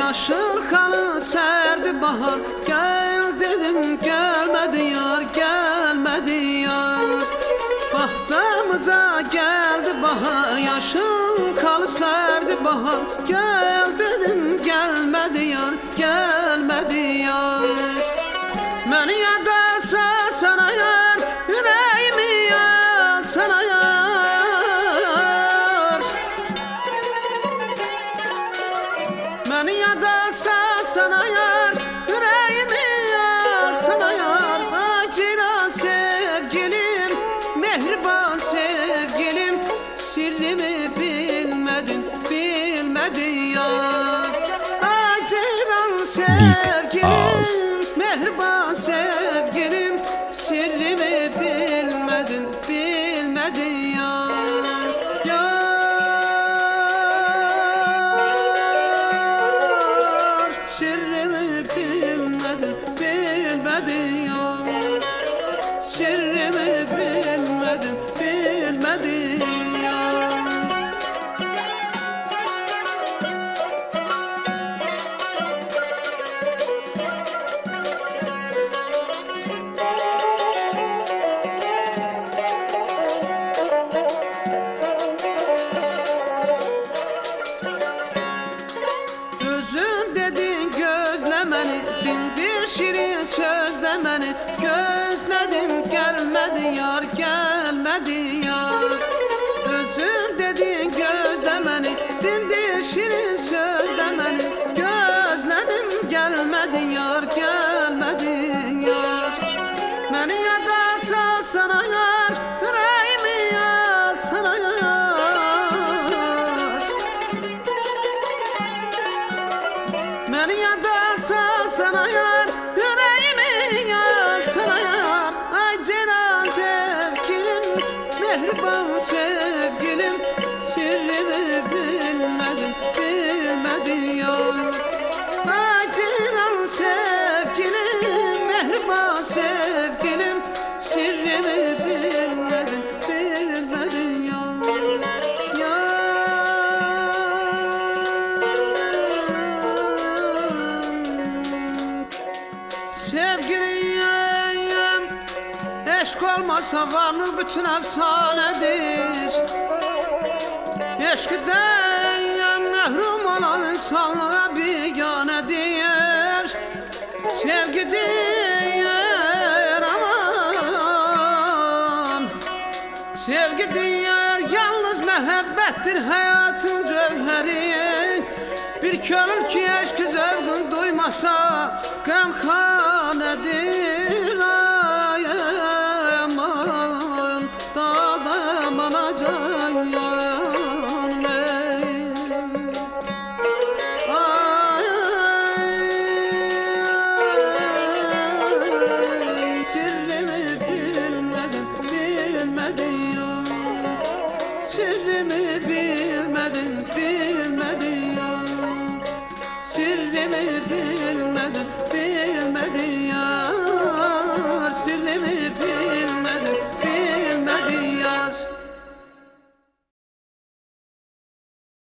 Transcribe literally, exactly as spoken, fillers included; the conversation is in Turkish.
Yaşıl kanı serdi bahar, gel dedim gelmedi yar, gelmedi yar. Bahçamıza geldi bahar, yaşıl kanı serdi bahar, gel dedim gelmedi yar, gelmedi yar. Beni yada sana yar, yüreğimi yar sana yar. Beni yada sana yar, yüreğimi yar sana yar. Acıran sevgilim, mehriban sevgilim, sirrimi bilmedin, bilmedin yar. Acıran sevgilim, mehriban sevgilim, sirrimi bilmedin, bilmedin yar. Yar, sirrimi bilmedin, bilmedin yar. Sirrimi bilmedin, bilmedin yar. Bir şirin sözle beni gözledim, gelmedi yar, gelmedi yar. Özün dedin gözle beni, dindir şirin sözle beni gözledim, gelmedi yar, gelmedi yar. Beni yada sal sana yar, yüreğimi yar sana yar. Beni yada sal sana yar, yüreğimi yar sana yar. Ay Ceylan sevgilim, mehriban sevgilim, sirrimi bilmedin, bilmedin yar. Ay Ceylan sevgilim, mehriban sevgilim, sirrimi bilmedin, bilmedin yar. Sevgiliyem, eşk olmasa varlık bütün efsanedir. Eşkiden mehrum olan insanlığa biganedir. Sevgi diyer aman, sevgi diyer yalnız mehabbettir hayatın cevheri. Bir könül ki eşk zevkini duymasa gamhanedir.